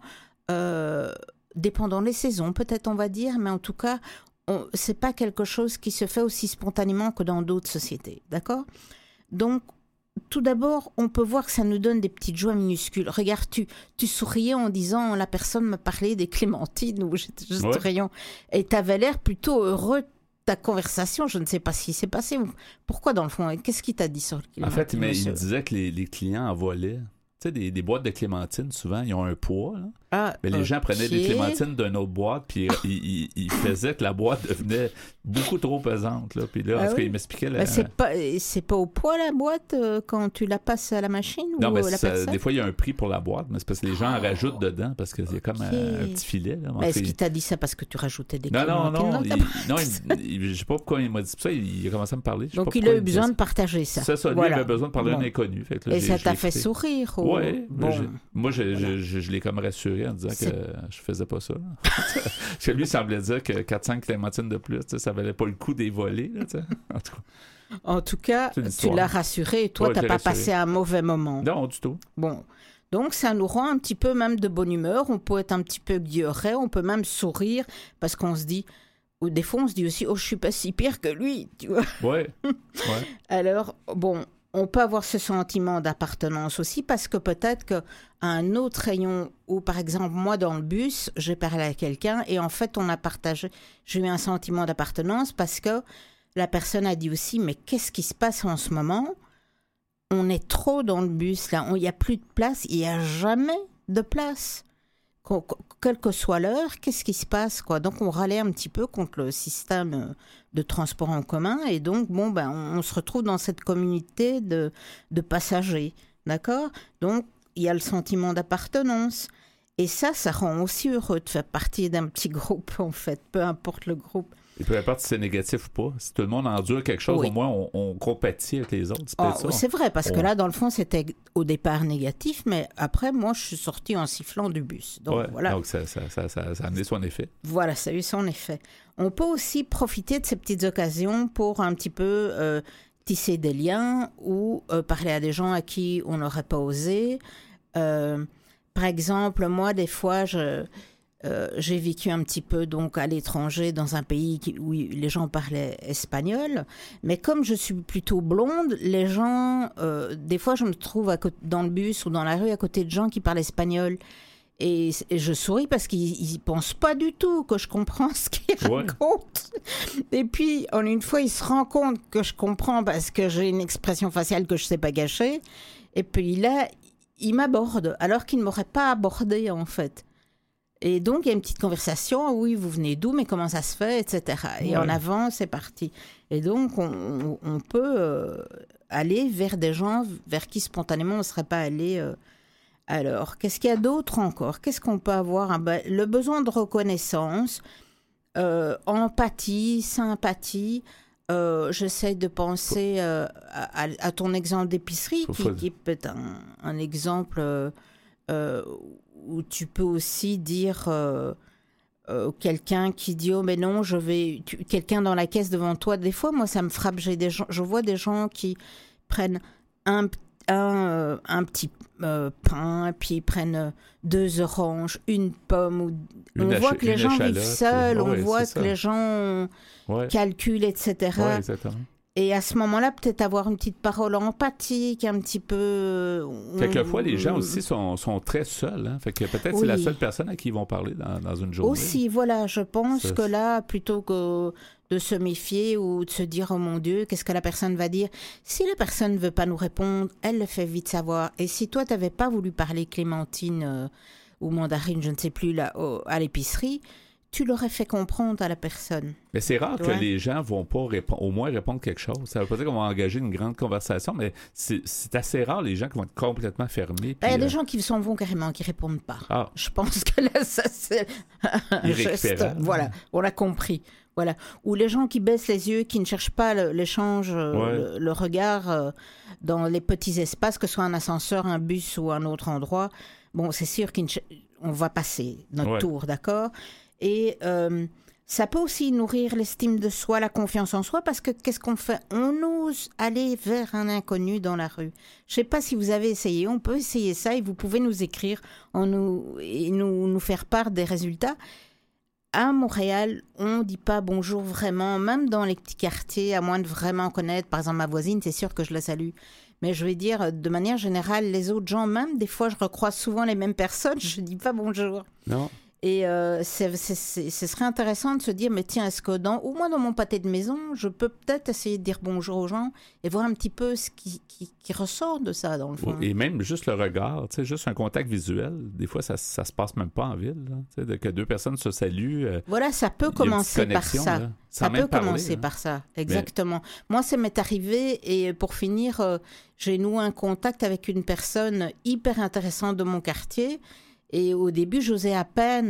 dépendant des saisons, peut-être on va dire, mais en tout cas, c'est pas quelque chose qui se fait aussi spontanément que dans d'autres sociétés, d'accord ? Donc, tout d'abord, on peut voir que ça nous donne des petites joies minuscules. Regarde, tu souriais en disant la personne me parlait des clémentines ou j'étais juste rayon. Et tu avais l'air plutôt heureux de ta conversation. Je ne sais pas ce qui s'est passé. Pourquoi dans le fond? Qu'est-ce qu'il t'a dit sur le clémentine? En fait, il me disait que les clients en volaient. Tu sais, des boîtes de clémentines, souvent, ils ont un poids. Mais les gens prenaient des clémentines d'une autre boîte, puis ils faisaient que la boîte devenait beaucoup trop pesante. Là. Puis là, en tout cas, il m'expliquait... C'est pas au poids, la boîte, quand tu la passes à la machine? Non, ou mais la personne? des fois, il y a un prix pour la boîte, mais c'est parce que les gens en rajoutent dedans, parce qu'il y a comme un petit filet. Là. Est-ce qu'il t'a dit ça parce que tu rajoutais des clémentines? Non, je sais pas pourquoi il m'a dit ça. Il a commencé à me parler. Donc, il a eu besoin de partager ça. C'est ça, lui, il avait besoin de parler à un inconnu. Fait que là, et ça t'a fait sourire? Oui. Moi, je l'ai comme rassuré en disant que je faisais pas ça. Parce que lui, il semblait dire que 400 clémentines de plus, ça valait pas le coup des volets. En tout cas, tu l'as rassuré et toi, tu n'as pas passé un mauvais moment. Non, du tout. Bon. Donc, ça nous rend un petit peu même de bonne humeur. On peut être un petit peu guilleret, on peut même sourire parce qu'on se dit... Ou des fois, on se dit aussi, oh, je suis pas si pire que lui, tu vois. Ouais. Alors, bon... On peut avoir ce sentiment d'appartenance aussi parce que peut-être qu'à un autre rayon où, par exemple, moi, dans le bus, j'ai parlé à quelqu'un et en fait, on a partagé, j'ai eu un sentiment d'appartenance parce que la personne a dit aussi, mais qu'est-ce qui se passe en ce moment? On est trop dans le bus, là, il n'y a plus de place, il n'y a jamais de place. Quelle que soit l'heure, qu'est-ce qui se passe, quoi? Donc, on râlait un petit peu contre le système de transport en commun. Et donc, on se retrouve dans cette communauté de passagers, d'accord? Donc, il y a le sentiment d'appartenance. Et ça rend aussi heureux de faire partie d'un petit groupe, en fait, peu importe le groupe. Et peu importe si c'est négatif ou pas, si tout le monde endure quelque chose, au moins on compatit avec les autres. C'est vrai, parce que là, dans le fond, c'était au départ négatif, mais après, moi, je suis sortie en sifflant du bus. Donc, voilà. Donc ça a amené son effet. Voilà, ça a eu son effet. On peut aussi profiter de ces petites occasions pour un petit peu tisser des liens ou parler à des gens à qui on n'aurait pas osé. Par exemple, moi, des fois, j'ai vécu un petit peu donc à l'étranger dans un pays où les gens parlaient espagnol, mais comme je suis plutôt blonde, les gens, des fois je me trouve dans le bus ou dans la rue à côté de gens qui parlent espagnol Et je souris parce qu'ils ne pensent pas du tout que je comprends ce qu'ils racontent. Et puis, en une fois, ils se rendent compte que je comprends parce que j'ai une expression faciale que je ne sais pas cacher. Et puis là, ils m'abordent, alors qu'ils ne m'auraient pas abordé, en fait. Et donc, il y a une petite conversation. Oui, vous venez d'où, mais comment ça se fait, etc. Et en avant, c'est parti. Et donc, on peut aller vers des gens vers qui, spontanément, on ne serait pas allé... Alors, qu'est-ce qu'il y a d'autre encore? Qu'est-ce qu'on peut avoir? Le besoin de reconnaissance, empathie, sympathie. J'essaie de penser à ton exemple d'épicerie, qui peut être un exemple où tu peux aussi dire quelqu'un qui dit « Oh, mais non, quelqu'un dans la caisse devant toi. » Des fois, moi, ça me frappe. Je vois des gens qui prennent un petit pain, puis ils prennent 2 oranges, une pomme. On voit que les gens vivent seuls, on voit que les gens calculent, etc. Oui, exactement. Et à ce moment-là, peut-être avoir une petite parole empathique, un petit peu... Quelquefois, les gens aussi sont très seuls. Hein? Fait que peut-être c'est la seule personne à qui ils vont parler dans une journée. Aussi, voilà, je pense que là, plutôt que de se méfier ou de se dire « Oh mon Dieu, qu'est-ce que la personne va dire ?» Si la personne ne veut pas nous répondre, elle le fait vite savoir. Et si toi, tu n'avais pas voulu parler clémentine ou mandarine, je ne sais plus, là, à l'épicerie, tu l'aurais fait comprendre à la personne. Mais c'est rare que les gens ne vont pas au moins répondre quelque chose. Ça ne veut pas dire qu'on va engager une grande conversation, mais c'est assez rare les gens qui vont être complètement fermés. Il y a des gens qui s'en vont carrément, qui ne répondent pas. Ah. Je pense que là, ça c'est un geste. Voilà, on l'a compris. Voilà. Ou les gens qui baissent les yeux, qui ne cherchent pas l'échange, le regard dans les petits espaces, que ce soit un ascenseur, un bus ou un autre endroit. Bon, c'est sûr qu'on va passer notre tour, d'accord? Et ça peut aussi nourrir l'estime de soi, la confiance en soi, parce que qu'est-ce qu'on fait? On ose aller vers un inconnu dans la rue. Je ne sais pas si vous avez essayé, on peut essayer ça et vous pouvez nous écrire et nous faire part des résultats. À Montréal, on ne dit pas bonjour vraiment, même dans les petits quartiers, à moins de vraiment connaître. Par exemple, ma voisine, c'est sûr que je la salue. Mais je vais dire, de manière générale, les autres gens, même des fois, je recroise souvent les mêmes personnes, je ne dis pas bonjour. Non. Et ce serait intéressant de se dire, mais tiens, est-ce que au moins dans mon pâté de maison, je peux peut-être essayer de dire bonjour aux gens et voir un petit peu ce qui ressort de ça, dans le fond. Et même juste le regard, juste un contact visuel, des fois, ça se passe même pas en ville. Là, que 2 personnes se saluent. Voilà, ça peut commencer par ça. Là, ça peut commencer par ça, exactement. Moi, ça m'est arrivé et pour finir, j'ai noué un contact avec une personne hyper intéressante de mon quartier. Et au début, j'osais à peine.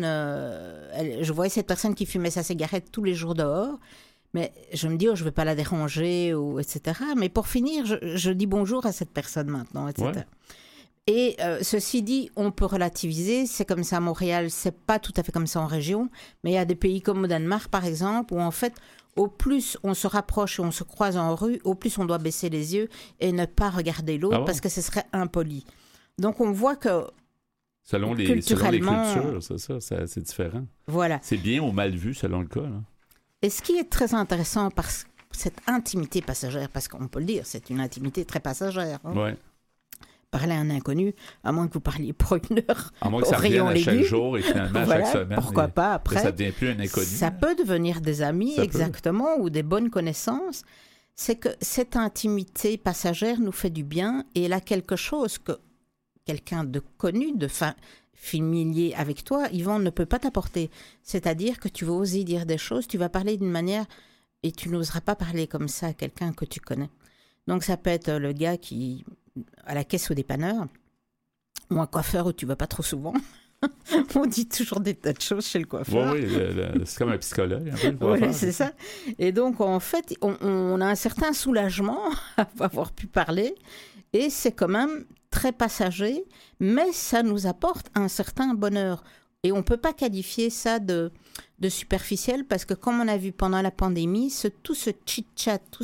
Je voyais cette personne qui fumait sa cigarette tous les jours dehors. Mais je me dis, je ne vais pas la déranger, etc. Mais pour finir, je dis bonjour à cette personne maintenant, etc. Ouais. Et ceci dit, on peut relativiser. C'est comme ça à Montréal, ce n'est pas tout à fait comme ça en région. Mais il y a des pays comme au Danemark, par exemple, où en fait, au plus on se rapproche et on se croise en rue, au plus on doit baisser les yeux et ne pas regarder l'autre parce que ce serait impoli. Donc on voit que selon les cultures, c'est différent. Voilà. C'est bien ou mal vu selon le cas. Là. Et ce qui est très intéressant par cette intimité passagère, parce qu'on peut le dire, c'est une intimité très passagère. Hein. Ouais. Parler à un inconnu, à moins que vous parliez pour une heure. À moins que ça revienne à chaque jour et finalement à chaque semaine. Pourquoi pas après. Ça ne devient plus un inconnu. Ça peut devenir des amis, exactement, ou des bonnes connaissances. C'est que cette intimité passagère nous fait du bien et elle a quelque chose que quelqu'un de connu, de familier avec toi, Yvan ne peut pas t'apporter. C'est-à-dire que tu vas oser dire des choses, tu vas parler d'une manière et tu n'oseras pas parler comme ça à quelqu'un que tu connais. Donc ça peut être le gars qui, à la caisse au dépanneur, ou un coiffeur où tu ne vas pas trop souvent. On dit toujours des tas de choses chez le coiffeur. Oui, c'est comme un psychologue. Un peu, voilà, c'est ça. Et donc, en fait, on a un certain soulagement à avoir pu parler et c'est quand même très passager, mais ça nous apporte un certain bonheur. Et on ne peut pas qualifier ça de superficiel parce que comme on a vu pendant la pandémie, tout ce chit-chat, tout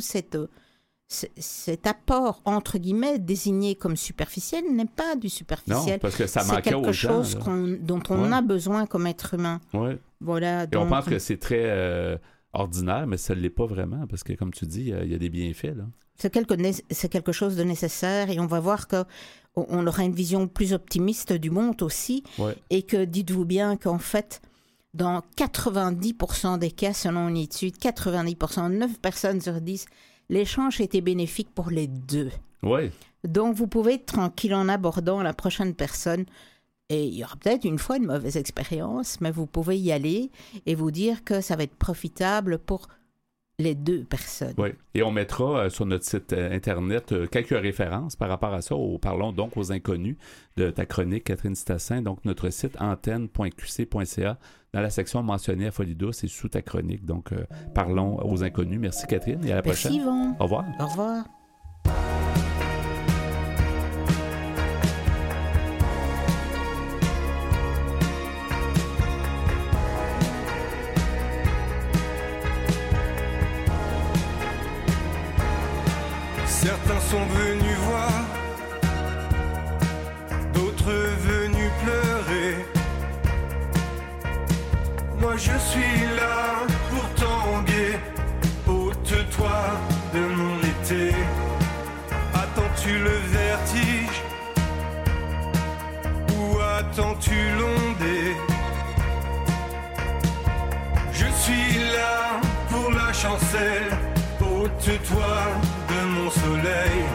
cet apport, entre guillemets, désigné comme superficiel n'est pas du superficiel. Non, parce que ça manquait aux gens. C'est quelque chose dont on a besoin comme être humain. Ouais. Voilà, et on pense que c'est très ordinaire, mais ça ne l'est pas vraiment parce que, comme tu dis, il y a des bienfaits. Là. C'est quelque chose de nécessaire et on va voir que on aura une vision plus optimiste du monde aussi. Ouais. Et que dites-vous bien qu'en fait, dans 90% des cas, selon une étude, 90%, 9 personnes sur 10, l'échange était bénéfique pour les deux. Oui. Donc, vous pouvez être tranquille en abordant la prochaine personne. Et il y aura peut-être une fois une mauvaise expérience, mais vous pouvez y aller et vous dire que ça va être profitable pour les deux personnes. Oui, et on mettra sur notre site Internet quelques références par rapport à ça. Parlons donc aux inconnus de ta chronique, Catherine Stassin. Donc, notre site antenne.qc.ca, dans la section mentionnée à Folie douce et sous ta chronique. Donc, parlons aux inconnus. Merci Catherine et à la prochaine. Merci Yvon. Au revoir. Au revoir. Certains sont venus voir, d'autres venus pleurer. Moi je suis là pour tanguer, ôte-toi de mon été. Attends-tu le vertige ou attends-tu l'ondée? Je suis là pour la chancelle, ôte-toi de mon soleil.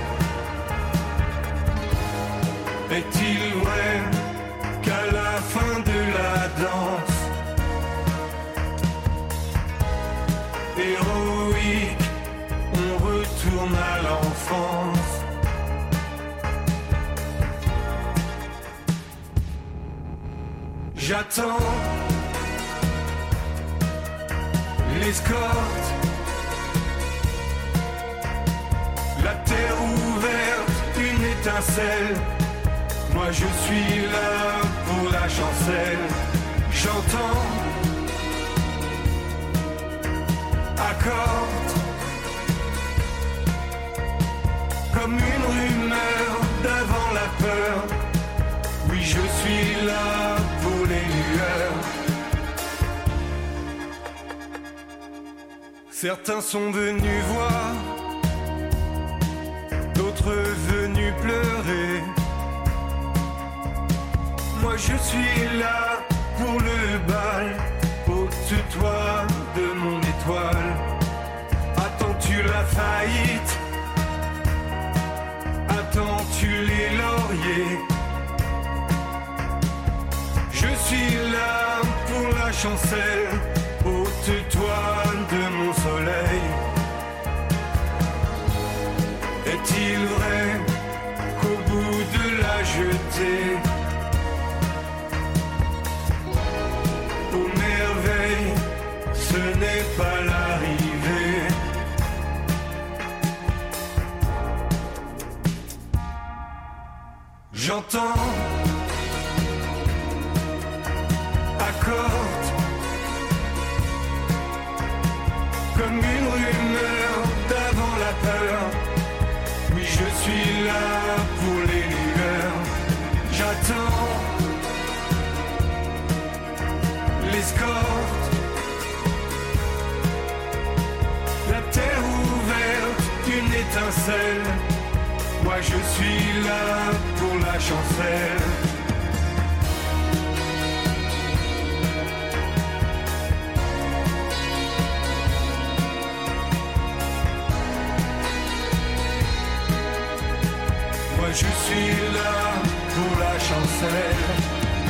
Est-il vrai qu'à la fin de la danse héroïque, on retourne à l'enfance? J'attends l'escorte, la terre ouverte, une étincelle. Moi je suis là pour la chancelle. J'entends accorde comme une rumeur d'avant la peur. Oui, je suis là pour les lueurs. Certains sont venus voir, d'autres venus pleurer. Moi je suis là pour le bal, ôte-toi de mon étoile. Attends-tu la faillite? Attends-tu les lauriers? Je suis là pour la chancelle, ôte-toi de mon soleil. Est-il vrai qu'au bout de la jetée, aux merveilles, ce n'est pas l'arrivée? J'entends accorde comme une rumeur d'avant la peur. Oui, je suis là pour les lueurs. J'attends l'escorte, la terre ouverte, une étincelle. Moi je suis là pour la chancelle. Moi je suis là pour la chancelle.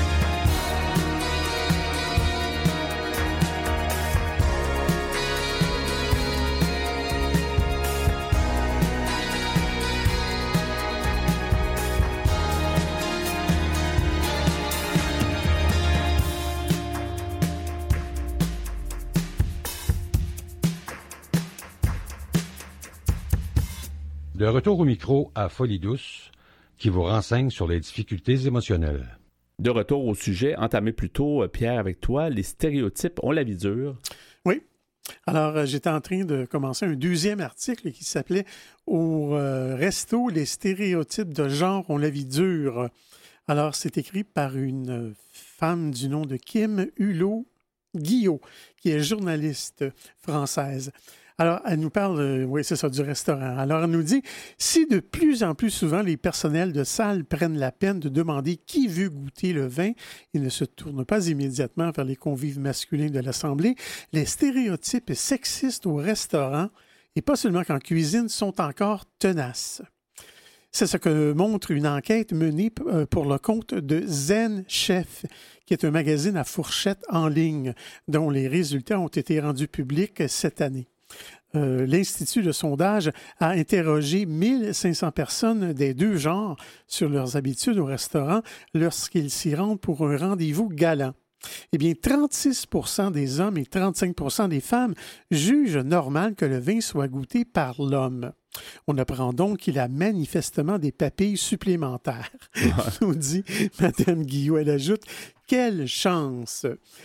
De retour au micro à Folie douce, qui vous renseigne sur les difficultés émotionnelles. De retour au sujet entamé plus tôt, Pierre, avec toi, les stéréotypes ont la vie dure. Oui. Alors, j'étais en train de commencer un deuxième article qui s'appelait « Au resto, les stéréotypes de genre ont la vie dure ». Alors, c'est écrit par une femme du nom de Kim Hulot-Guillot, qui est journaliste française. Alors, elle nous parle, oui, c'est ça, du restaurant. Alors, elle nous dit, si de plus en plus souvent les personnels de salle prennent la peine de demander qui veut goûter le vin et ne se tournent pas immédiatement vers les convives masculins de l'Assemblée, les stéréotypes sexistes au restaurant, et pas seulement qu'en cuisine, sont encore tenaces. C'est ce que montre une enquête menée pour le compte de Zen Chef, qui est un magazine à fourchette en ligne, dont les résultats ont été rendus publics cette année. L'Institut de sondage a interrogé 1500 personnes des deux genres sur leurs habitudes au restaurant lorsqu'ils s'y rendent pour un rendez-vous galant. Eh bien, 36 % des hommes et 35 % des femmes jugent normal que le vin soit goûté par l'homme. On apprend donc qu'il a manifestement des papilles supplémentaires, nous dit Mme Guillot. Elle ajoute « Quelle chance !»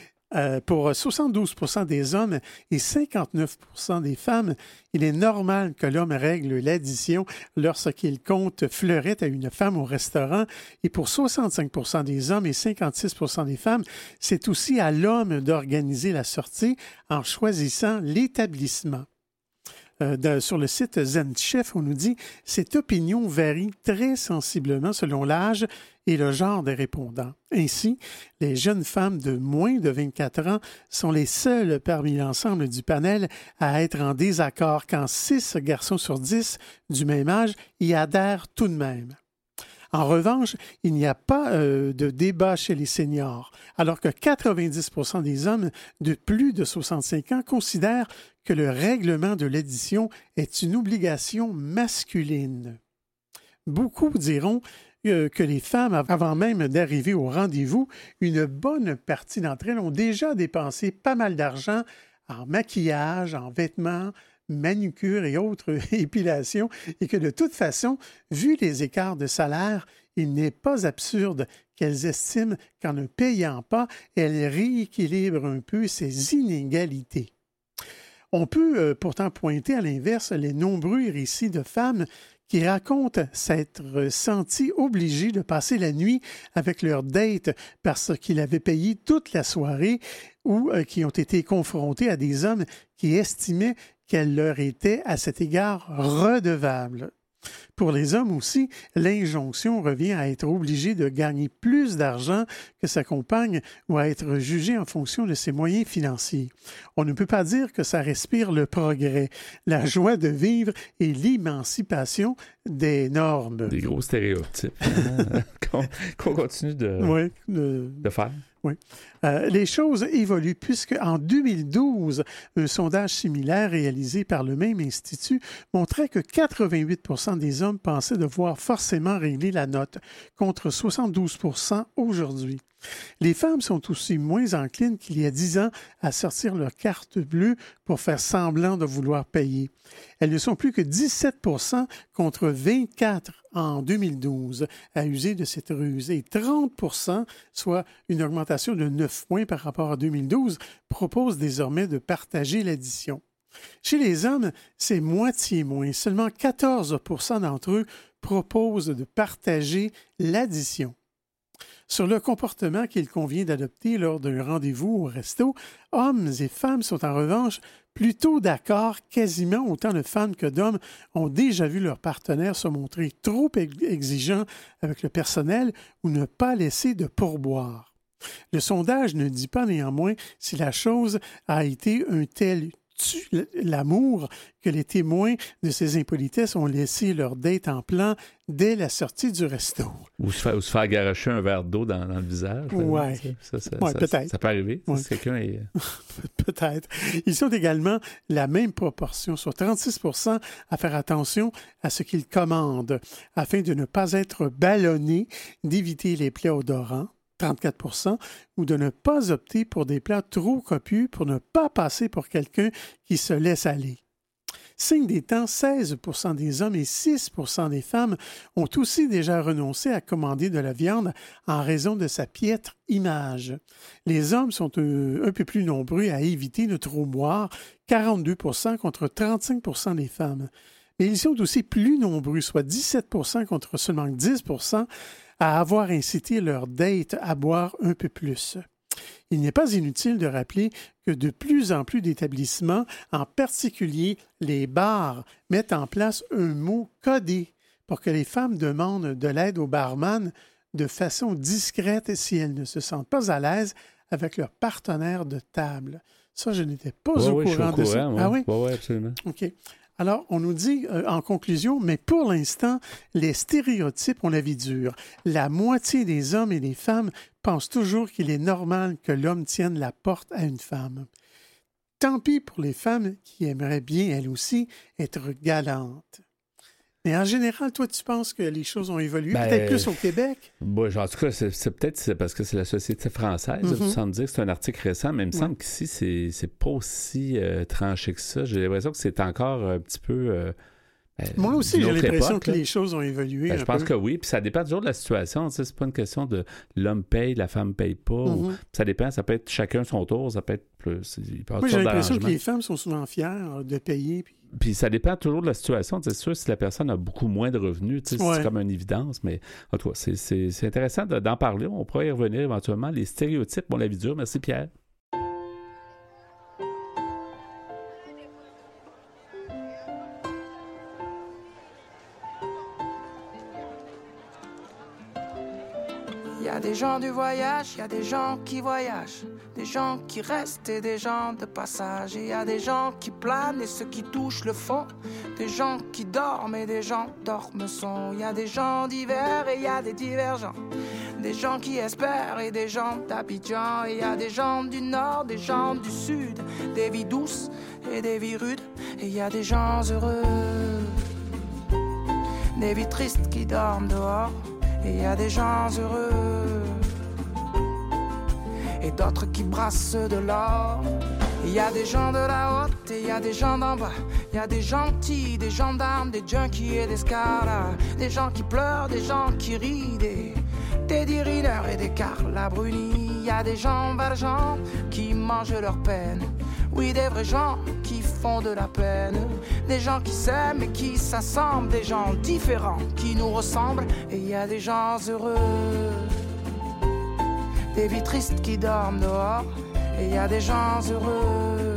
Pour 72 % des hommes et 59 % des femmes, il est normal que l'homme règle l'addition lorsqu'il compte fleurette à une femme au restaurant. Et pour 65 % des hommes et 56 % des femmes, c'est aussi à l'homme d'organiser la sortie en choisissant l'établissement. Sur le site Zen Chef, on nous dit « Cette opinion varie très sensiblement selon l'âge et le genre des répondants. Ainsi, les jeunes femmes de moins de 24 ans sont les seules parmi l'ensemble du panel à être en désaccord quand 6 garçons sur 10 du même âge y adhèrent tout de même. En revanche, il n'y a pas de débat chez les seniors, alors que 90 % des hommes de plus de 65 ans considèrent que le règlement de l'addition est une obligation masculine. Beaucoup diront que les femmes, avant même d'arriver au rendez-vous, une bonne partie d'entre elles ont déjà dépensé pas mal d'argent en maquillage, en vêtements, manucure et autres épilations, et que de toute façon, vu les écarts de salaire, il n'est pas absurde qu'elles estiment qu'en ne payant pas, elles rééquilibrent un peu ces inégalités. On peut pourtant pointer à l'inverse les nombreux récits de femmes qui racontent s'être senties obligées de passer la nuit avec leur date parce qu'ils avaient payé toute la soirée ou qui ont été confrontées à des hommes qui estimaient qu'elles leur étaient à cet égard redevables. Pour les hommes aussi, l'injonction revient à être obligé de gagner plus d'argent que sa compagne ou à être jugé en fonction de ses moyens financiers. On ne peut pas dire que ça respire le progrès, la joie de vivre et l'émancipation des normes. Des gros stéréotypes qu'on continue de faire. Oui. Les choses évoluent puisque en 2012, un sondage similaire réalisé par le même institut montrait que 88 % des hommes pensaient devoir forcément régler la note, contre 72 % aujourd'hui. Les femmes sont aussi moins enclines qu'il y a 10 ans à sortir leur carte bleue pour faire semblant de vouloir payer. Elles ne sont plus que 17 % contre 24 en 2012 à user de cette ruse et 30 %, soit une augmentation de 9 points par rapport à 2012, proposent désormais de partager l'addition. Chez les hommes, c'est moitié moins. Seulement 14 % d'entre eux proposent de partager l'addition. Sur le comportement qu'il convient d'adopter lors d'un rendez-vous au resto, hommes et femmes sont en revanche plutôt d'accord. Quasiment autant de femmes que d'hommes ont déjà vu leur partenaire se montrer trop exigeant avec le personnel ou ne pas laisser de pourboire. Le sondage ne dit pas néanmoins si la chose a été un tel tue l'amour que les témoins de ces impolitesses ont laissé leur date en plan dès la sortie du resto. Ou se faire garocher un verre d'eau dans le visage. Oui, peut-être. Ça peut arriver. Ouais. Si quelqu'un est... Peut-être. Ils sont également la même proportion, soit 36 % à faire attention à ce qu'ils commandent, afin de ne pas être ballonnés, d'éviter les plats odorants, 34 %, ou de ne pas opter pour des plats trop copieux pour ne pas passer pour quelqu'un qui se laisse aller. Signe des temps, 16 % des hommes et 6 % des femmes ont aussi déjà renoncé à commander de la viande en raison de sa piètre image. Les hommes sont un peu plus nombreux à éviter de trop boire, 42 % contre 35 % des femmes. Mais ils sont aussi plus nombreux, soit 17 % contre seulement 10 %, à avoir incité leur date à boire un peu plus. Il n'est pas inutile de rappeler que de plus en plus d'établissements, en particulier les bars, mettent en place un mot codé pour que les femmes demandent de l'aide au barman de façon discrète si elles ne se sentent pas à l'aise avec leur partenaire de table. Ça, je n'étais pas au courant de ça. Ouais. Ah oui? Oui, absolument. OK. Alors, on nous dit en conclusion, mais pour l'instant, les stéréotypes ont la vie dure. La moitié des hommes et des femmes pensent toujours qu'il est normal que l'homme tienne la porte à une femme. Tant pis pour les femmes qui aimeraient bien, elles aussi, être galantes. Mais en général, toi, tu penses que les choses ont évolué, peut-être plus au Québec? En tout cas, c'est peut-être parce que c'est la société française, sans dire que c'est un article récent, mais il me semble qu'ici, c'est pas aussi tranché que ça. J'ai l'impression que c'est encore un petit peu... Moi aussi, j'ai l'impression que les choses ont évolué. Je pense que oui, puis ça dépend toujours de la situation. Tu sais, c'est pas une question de l'homme paye, la femme paye pas. Ça dépend, ça peut être chacun son tour, ça peut être plus... Moi, j'ai l'impression que les femmes sont souvent fières de payer. Puis ça dépend toujours de la situation. C'est sûr, si la personne a beaucoup moins de revenus, c'est comme une évidence. Mais en tout cas, c'est intéressant d'en parler. On pourra y revenir éventuellement. Les stéréotypes, la vie dure. Merci, Pierre. Il y a des gens du voyage, il y a des gens qui voyagent, des gens qui restent et des gens de passage. Il y a des gens qui planent et ceux qui touchent le fond, des gens qui dorment et des gens dorment sont. Il y a des gens divers et il y a des divergents, des gens qui espèrent et des gens d'Abidjan. Il y a des gens du nord, des gens du sud, des vies douces et des vies rudes. Et il y a des gens heureux, des vies tristes qui dorment dehors. Et il y a des gens heureux et d'autres qui brassent de l'or. Il y a des gens de la haute et il y a des gens d'en bas. Il y a des gentils, des gendarmes, des junkies et des scaras, des gens qui pleurent, des gens qui rient, des Teddy Riner et des Carla Bruni. Il y a des gens valjean qui mangent leur peine. Oui, des vrais gens qui font de la peine. Des gens qui s'aiment et qui s'assemblent. Des gens différents qui nous ressemblent. Et il y a des gens heureux, des vies tristes qui dorment dehors. Et il y a des gens heureux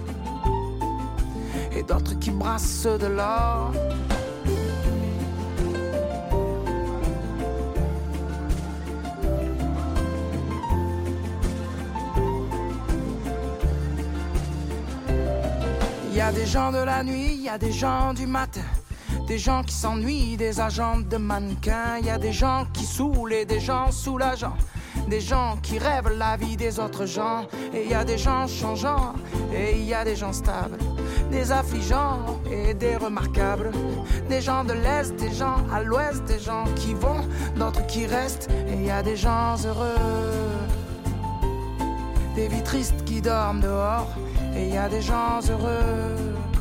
et d'autres qui brassent de l'or. Il y a des gens de la nuit, il y a des gens du matin, des gens qui s'ennuient, des agents de mannequins. Il y a des gens qui saoulent et des gens soulageants, des gens qui rêvent la vie des autres gens. Et il y a des gens changeants et il y a des gens stables, des affligeants et des remarquables, des gens de l'Est, des gens à l'Ouest, des gens qui vont, d'autres qui restent. Et il y a des gens heureux, des vies tristes qui dorment dehors. Et il y a des gens heureux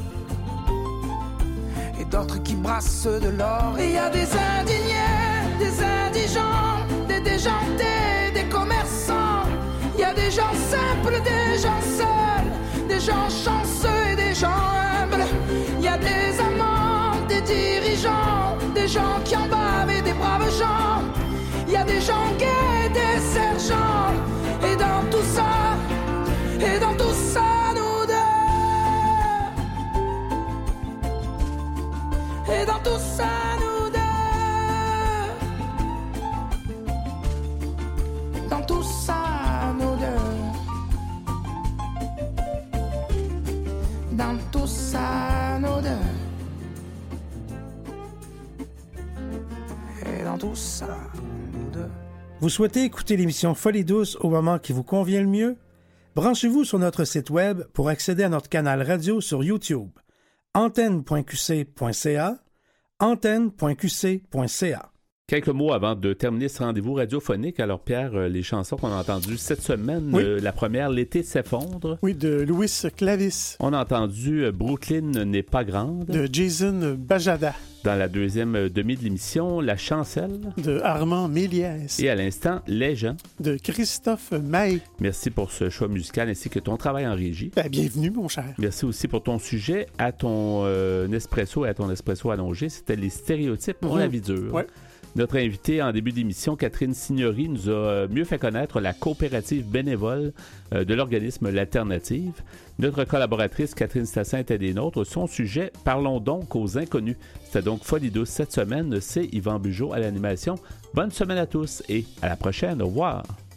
et d'autres qui brassent de l'or. Et il y a des indignés, des indigents, des déjantés, des commerçants. Il y a des gens simples, des gens seuls, des gens chanceux et des gens humbles. Il y a des amants, des dirigeants, des gens qui en bavent et des braves gens. Il y a des gens gays, des sergents. Et dans tout ça, et dans tout ça, et dans tout ça, nous deux. Dans tout ça, nous deux. Dans tout ça, nous deux. Et dans tout ça, nous deux. Vous souhaitez écouter l'émission Folie douce au moment qui vous convient le mieux? Branchez-vous sur notre site web pour accéder à notre canal radio sur YouTube. antenne.qc.ca, antenne.qc.ca. Quelques mots avant de terminer ce rendez-vous radiophonique. Alors, Pierre, les chansons qu'on a entendues cette semaine, la première, L'été s'effondre. Oui, de Louis Clavis. On a entendu Brooklyn n'est pas grande. De Jason Bajada. Dans la deuxième demi de l'émission, La Chancelle. De Armand Méliès. Et à l'instant, Les gens. De Christophe Maé. Merci pour ce choix musical ainsi que ton travail en régie. Bienvenue, mon cher. Merci aussi pour ton sujet à ton espresso et à ton espresso allongé. C'était les stéréotypes pour la vie dure. Ouais. Notre invitée en début d'émission, Catherine Signori, nous a mieux fait connaître la coopérative bénévole de l'organisme L'Alternative. Notre collaboratrice, Catherine Stassin, était des nôtres. Son sujet, parlons donc aux inconnus. C'était donc Folie douce cette semaine. C'est Yvan Bugeaud à l'animation. Bonne semaine à tous et à la prochaine. Au revoir.